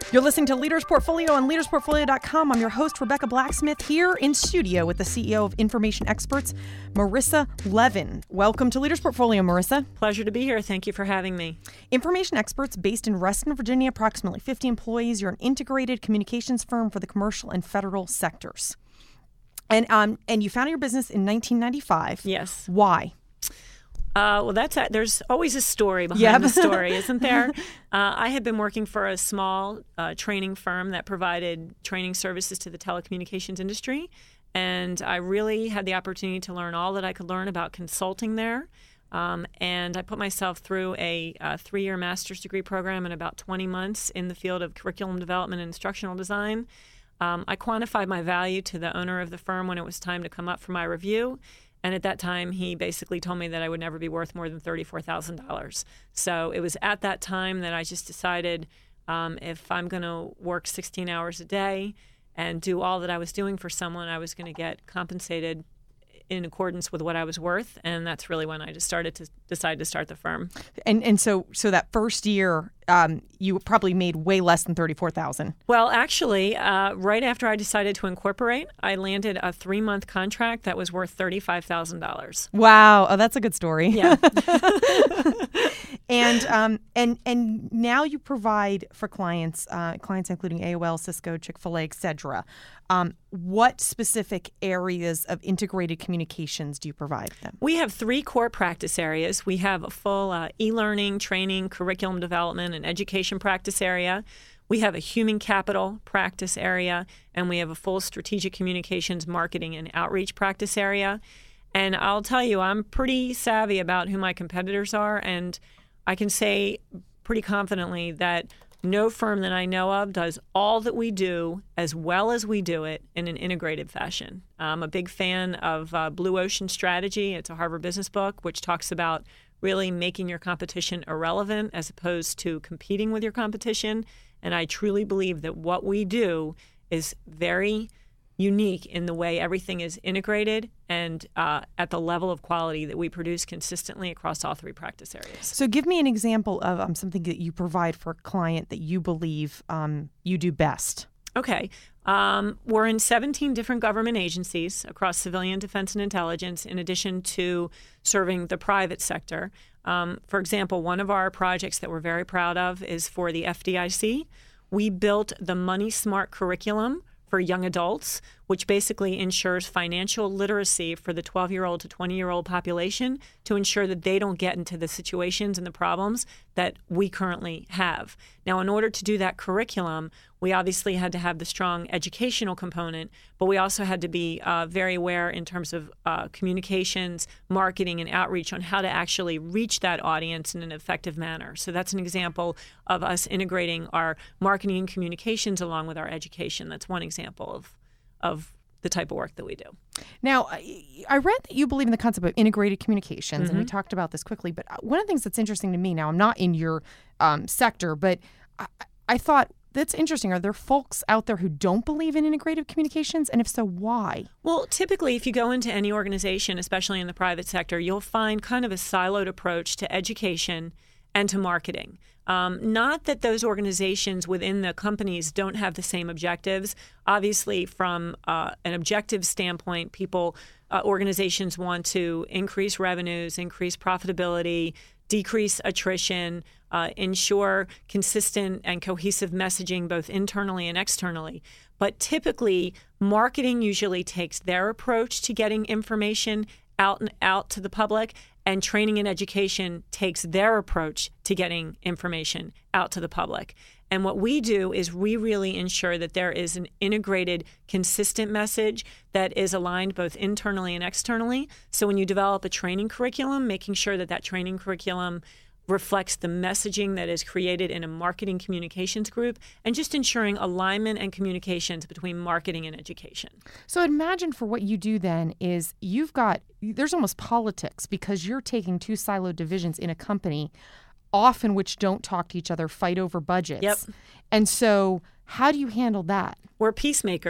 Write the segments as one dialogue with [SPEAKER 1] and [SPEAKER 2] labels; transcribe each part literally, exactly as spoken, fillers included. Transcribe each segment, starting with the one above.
[SPEAKER 1] You're listening to Leaders Portfolio on leaders portfolio dot com. I'm your host, Rebecca Blacksmith, here in studio with the C E O of Information Experts, Marissa Levin. Welcome to Leaders Portfolio, Marissa.
[SPEAKER 2] Pleasure to be here. Thank you for having me.
[SPEAKER 1] Information Experts, based in Reston, Virginia, approximately fifty employees. You're an integrated communications firm for the commercial and federal sectors. And um, and you founded your business in nineteen ninety-five.
[SPEAKER 2] Yes.
[SPEAKER 1] Why?
[SPEAKER 2] Uh, well, that's a, there's always a story behind
[SPEAKER 1] Yep.
[SPEAKER 2] the story, isn't there? Uh, I had been working for a small uh, training firm that provided training services to the telecommunications industry, and I really had the opportunity to learn all that I could learn about consulting there. Um, and I put myself through a, a three-year master's degree program in about twenty months in the field of curriculum development and instructional design. Um, I quantified my value to the owner of the firm when it was time to come up for my review. And at that time, he basically told me that I would never be worth more than thirty-four thousand dollars. So it was at that time that I just decided um, if I'm going to work sixteen hours a day and do all that I was doing for someone, I was going to get compensated in accordance with what I was worth. And that's really when I just started to decide to start the firm.
[SPEAKER 1] And and so so that first year, um, you probably made way less than thirty-four thousand dollars.
[SPEAKER 2] Well, actually, uh, right after I decided to incorporate, I landed a three-month contract that was worth thirty-five thousand dollars.
[SPEAKER 1] Wow. Oh, that's a good story.
[SPEAKER 2] Yeah.
[SPEAKER 1] and um and and now you provide for clients, uh, clients including A O L, Cisco, Chick-fil-A, et cetera. Um, what specific areas of integrated communications do you provide them?
[SPEAKER 2] We have three core practice areas. We have a full uh, e-learning, training, curriculum development, and education practice area. We have a human capital practice area, and we have a full strategic communications, marketing, and outreach practice area. And I'll tell you, I'm pretty savvy about who my competitors are, and I can say pretty confidently that no firm that I know of does all that we do as well as we do it in an integrated fashion. I'm a big fan of uh, Blue Ocean Strategy. It's a Harvard Business book, which talks about really making your competition irrelevant as opposed to competing with your competition. And I truly believe that what we do is very unique in the way everything is integrated and uh, at the level of quality that we produce consistently across all three practice areas.
[SPEAKER 1] So give me an example of um, something that you provide for a client that you believe um, you do best.
[SPEAKER 2] Okay. Um, we're in seventeen different government agencies across civilian defense and intelligence, in addition to serving the private sector. Um, for example, one of our projects that we're very proud of is for the F D I C. We built the Money Smart curriculum for young adults, which basically ensures financial literacy for the twelve-year-old to twenty-year-old population to ensure that they don't get into the situations and the problems that we currently have. Now, in order to do that curriculum, we obviously had to have the strong educational component, but we also had to be uh, very aware in terms of uh, communications, marketing, and outreach on how to actually reach that audience in an effective manner. So that's an example of us integrating our marketing and communications along with our education. That's one example of of the type of work that we do.
[SPEAKER 1] Now, I, I read that you believe in the concept of integrated communications,
[SPEAKER 2] Mm-hmm.
[SPEAKER 1] and we talked about this quickly, but one of the things that's interesting to me, now I'm not in your um, sector, but I, I thought, that's interesting. Are there folks out there who don't believe in integrated communications? And if so, why?
[SPEAKER 2] Well, typically, if you go into any organization, especially in the private sector, you'll find kind of a siloed approach to education and to marketing. Um, not that those organizations within the companies don't have the same objectives. Obviously, from uh, an objective standpoint, people, uh, organizations want to increase revenues, increase profitability, decrease attrition, uh, ensure consistent and cohesive messaging both internally and externally. But typically, marketing usually takes their approach to getting information out and out to the public, and training and education takes their approach to getting information out to the public. And what we do is we really ensure that there is an integrated, consistent message that is aligned both internally and externally. So when you develop a training curriculum, making sure that that training curriculum reflects the messaging that is created in a marketing communications group, and just ensuring alignment and communications between marketing and education.
[SPEAKER 1] So imagine for what you do then is you've got, there's almost politics because you're taking two siloed divisions in a company, often which don't talk to each other, fight over budgets.
[SPEAKER 2] Yep.
[SPEAKER 1] And so how do you handle that?
[SPEAKER 2] We're peacemakers.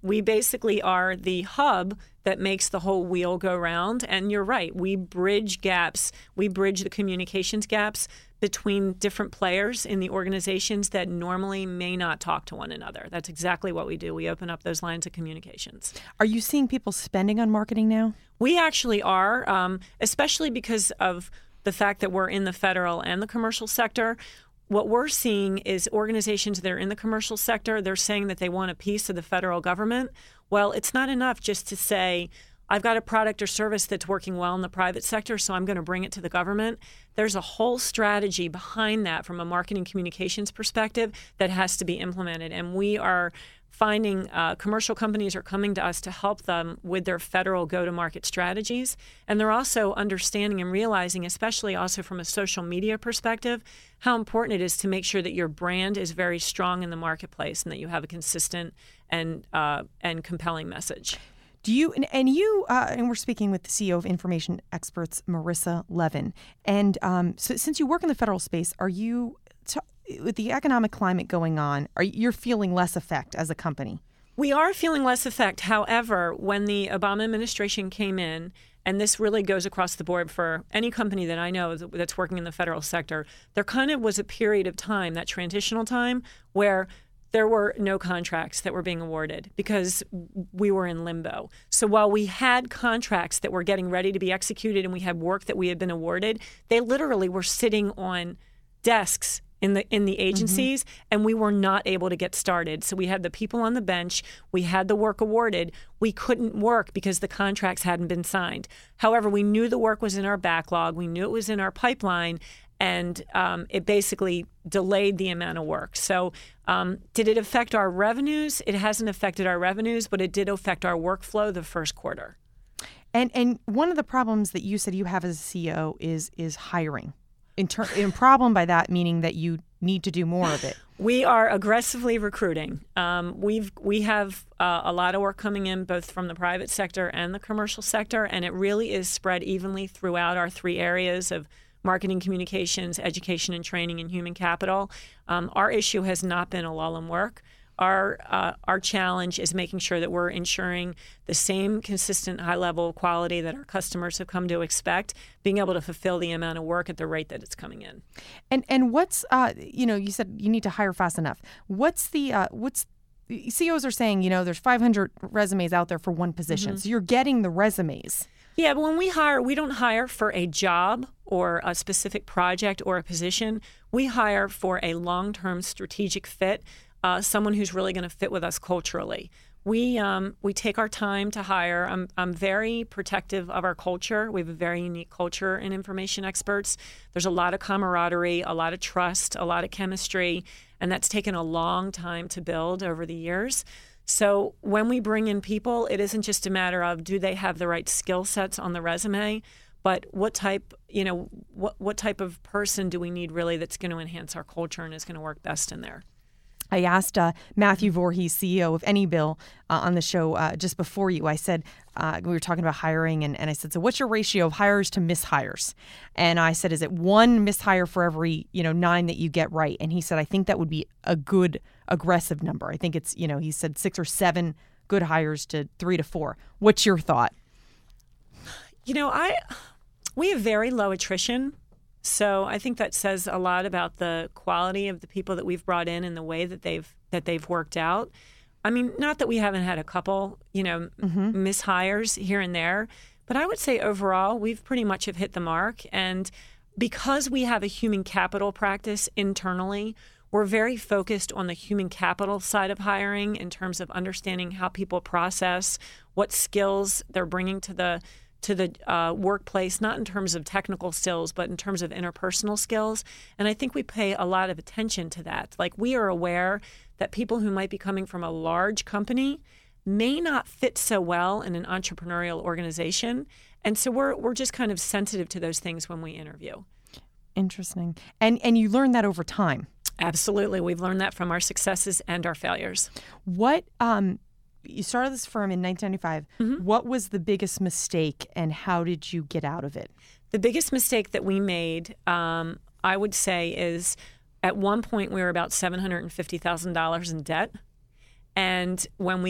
[SPEAKER 2] we basically are the hub that makes the whole wheel go round. And you're right, we bridge gaps. We bridge the communications gaps between different players in the organizations that normally may not talk to one another. That's exactly what we do. We open up those lines of communications.
[SPEAKER 1] Are you seeing people spending on marketing now?
[SPEAKER 2] We actually are, um, especially because of the fact that we're in the federal and the commercial sector. What we're seeing is organizations that are in the commercial sector, they're saying that they want a piece of the federal government. Well, it's not enough just to say, I've got a product or service that's working well in the private sector, so I'm going to bring it to the government. There's a whole strategy behind that from a marketing communications perspective that has to be implemented. And we are finding uh, commercial companies are coming to us to help them with their federal go-to-market strategies. And they're also understanding and realizing, especially also from a social media perspective, how important it is to make sure that your brand is very strong in the marketplace and that you have a consistent and uh, and compelling message.
[SPEAKER 1] Do you and, and you uh, and we're speaking with the C E O of Information Experts, Marissa Levin. And um, so, since you work in the federal space, are you t- with the economic climate going on? Are you're feeling less effect as a company?
[SPEAKER 2] We are feeling less effect. However, when the Obama administration came in, and this really goes across the board for any company that I know that's working in the federal sector, there kind of was a period of time, that transitional time, where there were no contracts that were being awarded because we were in limbo. So while we had contracts that were getting ready to be executed and we had work that we had been awarded, they literally were sitting on desks in the in the agencies, mm-hmm. and we were not able to get started. So we had the people on the bench, we had the work awarded, we couldn't work because the contracts hadn't been signed. However, we knew the work was in our backlog, we knew it was in our pipeline, and um, it basically delayed the amount of work. So um, did it affect our revenues? It hasn't affected our revenues, but it did affect our workflow the first quarter.
[SPEAKER 1] And and one of the problems that you said you have as a C E O is is hiring. In, ter- in problem by that meaning that you need to do more of it.
[SPEAKER 2] We are aggressively recruiting. Um, we've we have uh, a lot of work coming in both from the private sector and the commercial sector, and it really is spread evenly throughout our three areas of marketing, communications, education and training, and human capital. Um, our issue has not been a lull in work. Our uh, our challenge is making sure that we're ensuring the same consistent high level of quality that our customers have come to expect, being able to fulfill the amount of work at the rate that it's coming in.
[SPEAKER 1] And and what's uh you know you said you need to hire fast enough. What's the uh, what's C E Os are saying, you know, there's five hundred resumes out there for one position. Mm-hmm. So you're getting the resumes.
[SPEAKER 2] Yeah, but when we hire, we don't hire for a job or a specific project or a position. We hire for a long-term strategic fit. Uh, someone who's really going to fit with us culturally. We um, we take our time to hire. I'm I'm very protective of our culture. We have a very unique culture in Information Experts. There's a lot of camaraderie, a lot of trust, a lot of chemistry, and that's taken a long time to build over the years. So when we bring in people, it isn't just a matter of do they have the right skill sets on the resume, but what type, you know, what what type of person do we need really that's going to enhance our culture and is going to work best in there.
[SPEAKER 1] I asked uh, Matthew Voorhees, C E O of AnyBill, uh, on the show uh, just before you. I said, uh, we were talking about hiring, and, and I said, so what's your ratio of hires to mishires? And I said, is it one mishire for every, you know, nine that you get right? And he said, I think that would be a good aggressive number. I think it's, you know, he said six or seven good hires to three to four. What's your thought?
[SPEAKER 2] You know, I we have very low attrition. So I think that says a lot about the quality of the people that we've brought in and the way that they've that they've worked out. I mean, not that we haven't had a couple, you know, mm-hmm. mishires here and there, but I would say overall we've pretty much have hit the mark. And because we have a human capital practice internally, we're very focused on the human capital side of hiring in terms of understanding how people process, what skills they're bringing to the to the uh, workplace, not in terms of technical skills, but in terms of interpersonal skills. And I think we pay a lot of attention to that. Like, we are aware that people who might be coming from a large company may not fit so well in an entrepreneurial organization. And so we're we're just kind of sensitive to those things when we interview.
[SPEAKER 1] Interesting. And and you learn that over time.
[SPEAKER 2] Absolutely. We've learned that from our successes and our failures.
[SPEAKER 1] What um You started this firm in nineteen ninety-five. Mm-hmm. What was the biggest mistake, and how did you get out of it?
[SPEAKER 2] The biggest mistake that we made, um, I would say, is at one point we were about seven hundred fifty thousand dollars in debt. And when we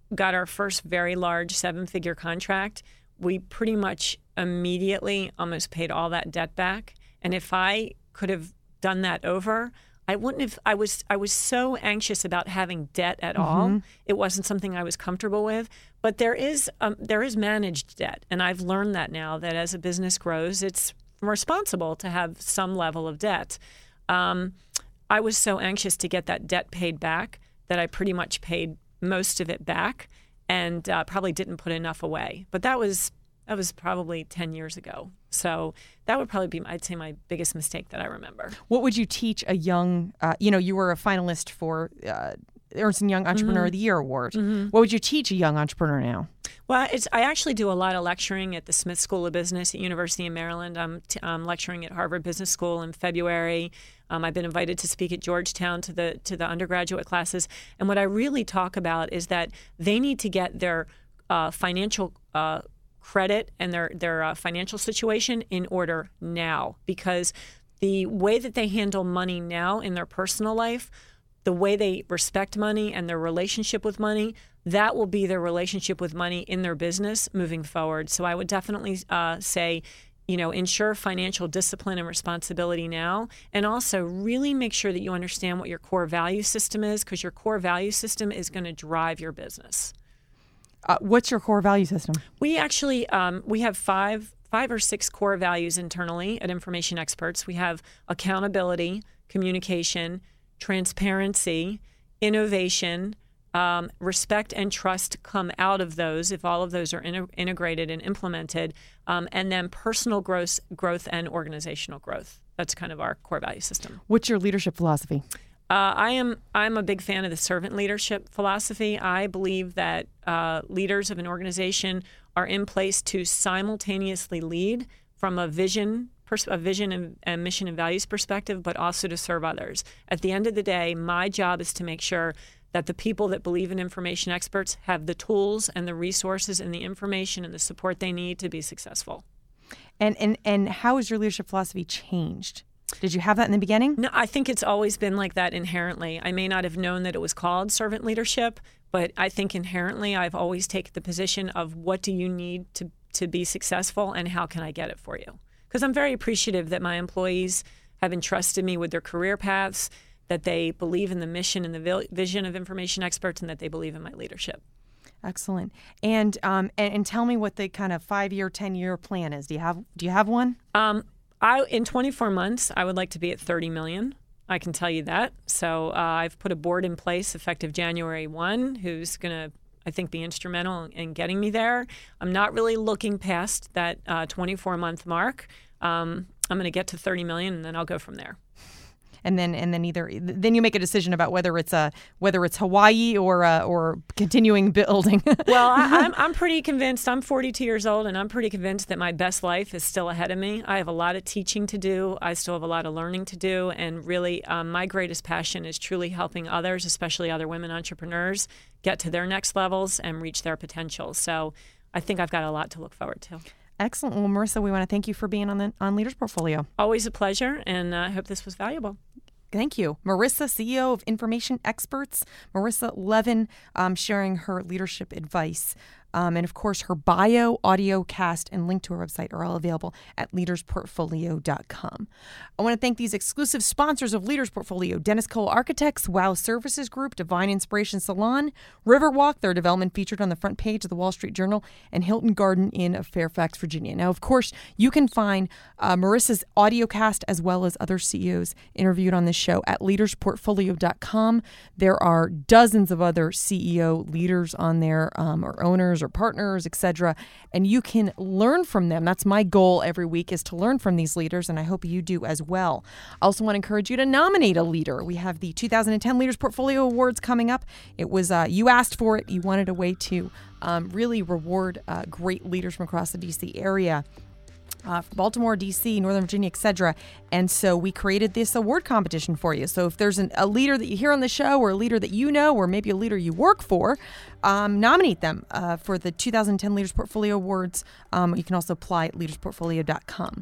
[SPEAKER 2] got our first very large seven-figure contract, we pretty much immediately almost paid all that debt back. And if I could have done that over, I wouldn't have. I was I was so anxious about having debt at all.
[SPEAKER 1] Mm-hmm.
[SPEAKER 2] It wasn't something I was comfortable with. But there is um, there is managed debt, and I've learned that now, that as a business grows, it's responsible to have some level of debt. Um, I was so anxious to get that debt paid back that I pretty much paid most of it back, and uh, probably didn't put enough away. But that was that was probably ten years ago. So that would probably be, I'd say, my biggest mistake that I remember.
[SPEAKER 1] What would you teach a young, uh, you know, you were a finalist for uh, Ernst and Young Entrepreneur
[SPEAKER 2] Mm-hmm.
[SPEAKER 1] of the Year Award.
[SPEAKER 2] Mm-hmm.
[SPEAKER 1] What would you teach a young entrepreneur now?
[SPEAKER 2] Well, it's, I actually do a lot of lecturing at the Smith School of Business at University of Maryland. I'm, t- I'm lecturing at Harvard Business School in February. Um, I've been invited to speak at Georgetown to the to the undergraduate classes. And what I really talk about is that they need to get their uh, financial uh, credit and their their uh, financial situation in order now, because the way that they handle money now in their personal life, the way they respect money and their relationship with money, that will be their relationship with money in their business moving forward. So I would definitely uh, say, you know, ensure financial discipline and responsibility now, and also really make sure that you understand what your core value system is, because your core value system is going to drive your business.
[SPEAKER 1] Uh, what's your core value system?
[SPEAKER 2] We actually um, we have five five or six core values internally at Information Experts. We have accountability, communication, transparency, innovation, um, respect and trust come out of those if all of those are in- integrated and implemented, um, and then personal growth, growth and organizational growth. That's kind of our core value system.
[SPEAKER 1] What's your leadership philosophy?
[SPEAKER 2] Uh, I am I'm a big fan of the servant leadership philosophy. I believe that uh, leaders of an organization are in place to simultaneously lead from a vision, pers- a vision and, and mission and values perspective, but also to serve others. At the end of the day, my job is to make sure that the people that believe in Information Experts have the tools and the resources and the information and the support they need to be successful.
[SPEAKER 1] And and and how has your leadership philosophy changed? Did you have that in the beginning?
[SPEAKER 2] No, I think it's always been like that inherently. I may not have known that it was called servant leadership, but I think inherently I've always taken the position of what do you need to, to be successful and how can I get it for you? Because I'm very appreciative that my employees have entrusted me with their career paths, that they believe in the mission and the vision of Information Experts, and that they believe in my leadership.
[SPEAKER 1] Excellent. And um and, and tell me what the kind of five-year, ten-year plan is. Do you have do you have one?
[SPEAKER 2] Um, I in twenty-four months, I would like to be at thirty million. I can tell you that. So uh, I've put a board in place effective January first, who's going to, I think, be instrumental in getting me there. I'm not really looking past that uh, twenty-four month mark. Um, I'm going to get to thirty million, and then I'll go from there.
[SPEAKER 1] And then, and then either then you make a decision about whether it's a whether it's Hawaii or uh, or continuing building.
[SPEAKER 2] Well, I, I'm I'm pretty convinced. I'm forty-two years old, and I'm pretty convinced that my best life is still ahead of me. I have a lot of teaching to do. I still have a lot of learning to do, and really, um, my greatest passion is truly helping others, especially other women entrepreneurs, get to their next levels and reach their potential. So, I think I've got a lot to look forward to.
[SPEAKER 1] Excellent. Well, Marissa, we want to thank you for being on the on Leaders Portfolio.
[SPEAKER 2] Always a pleasure, and uh, I hope this was valuable.
[SPEAKER 1] Thank you. Marissa, C E O of Information Experts. Marissa Levin um, sharing her leadership advice. Um, and, of course, her bio, audio cast, and link to her website are all available at leaders portfolio dot com. I want to thank these exclusive sponsors of Leaders Portfolio: Dennis Cole Architects, Wow Services Group, Divine Inspiration Salon, Riverwalk, their development featured on the front page of the Wall Street Journal, and Hilton Garden Inn of Fairfax, Virginia. Now, of course, you can find uh, Marissa's audio cast as well as other C E Os interviewed on this show at leaders portfolio dot com. There are dozens of other C E O leaders on there, um, or owners or partners, et cetera, and you can learn from them. That's my goal every week, is to learn from these leaders, and I hope you do as well. I also want to encourage you to nominate a leader. We have the two thousand ten Leaders Portfolio Awards coming up. It was uh, you asked for it. You wanted a way to um, really reward uh, great leaders from across the D C area. Uh, Baltimore, D C, Northern Virginia, et cetera. And so we created this award competition for you. So if there's an, a leader that you hear on the show, or a leader that you know, or maybe a leader you work for, um, nominate them uh, for the two thousand ten Leaders Portfolio Awards. Um, you can also apply at leaders portfolio dot com.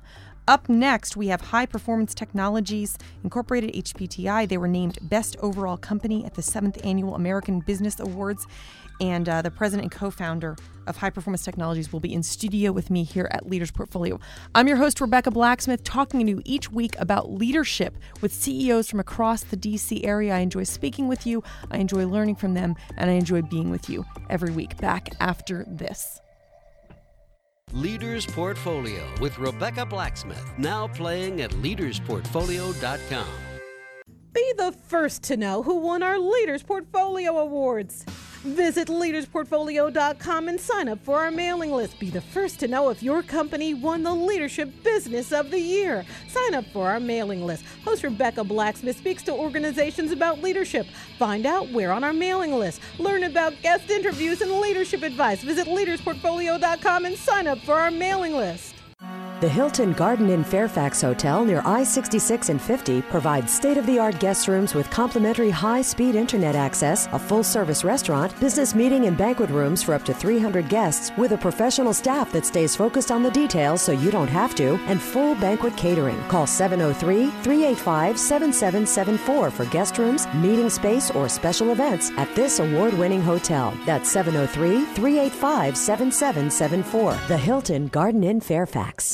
[SPEAKER 1] Up next, we have High Performance Technologies Incorporated, H P T I. They were named Best Overall Company at the seventh Annual American Business Awards. And uh, the president and co-founder of High Performance Technologies will be in studio with me here at Leaders Portfolio. I'm your host, Rebecca Blacksmith, talking to you each week about leadership with C E Os from across the D C area. I enjoy speaking with you, I enjoy learning from them, and I enjoy being with you every week. Back after this.
[SPEAKER 3] Leaders Portfolio with Rebecca Blacksmith, now playing at leaders portfolio dot com.
[SPEAKER 4] Be the first to know who won our Leaders Portfolio Awards. Visit leaders portfolio dot com and sign up for our mailing list. Be the first to know if your company won the Leadership Business of the Year. Sign up for our mailing list. Host Rebecca Blacksmith speaks to organizations about leadership. Find out where on our mailing list. Learn about guest interviews and leadership advice. Visit leaders portfolio dot com and sign up for our mailing list.
[SPEAKER 5] The Hilton Garden Inn Fairfax Hotel near I sixty-six and fifty provides state-of-the-art guest rooms with complimentary high-speed internet access, a full-service restaurant, business meeting and banquet rooms for up to three hundred guests with a professional staff that stays focused on the details so you don't have to, and full banquet catering. Call seven oh three, three eight five, seven seven seven four for guest rooms, meeting space, or special events at this award-winning hotel. That's seven oh three, three eight five, seven seven seven four. The Hilton Garden Inn Fairfax.